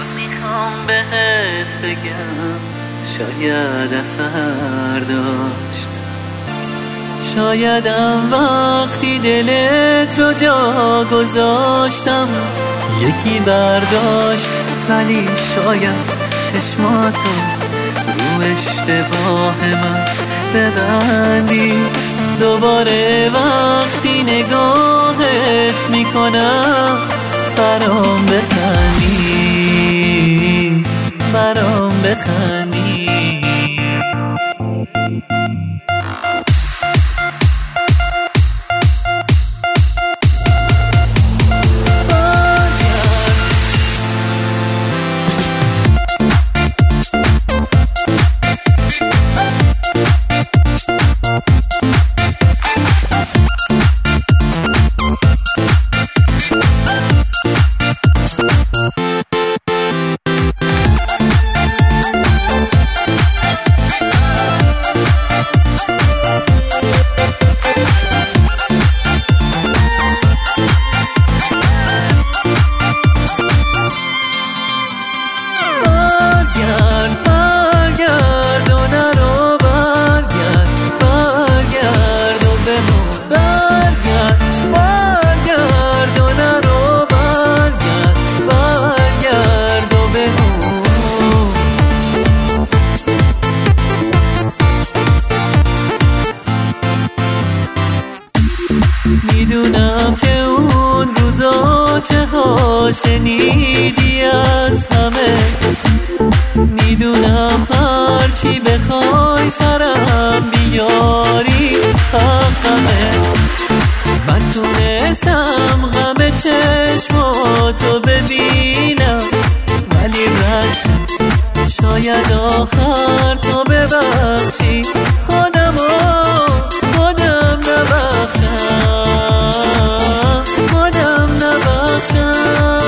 میخوام بهت بگم شاید اثر داشت، شایدم وقتی دلت رو جا گذاشتم یکی برداشت، ولی شاید چشماتو رو اشتباه من ببندی. دوباره وقتی نگاهت میکنم برام بخندی، برام بخندی. میدونم که اون روزا چه ها شنیدی از همه، میدونم هرچی بخوای سرم بیاری حقمه. من تونستم غم چشماتو ببینم ولی رد شد، شاید آخر تو ببخشی خودم نبخشم.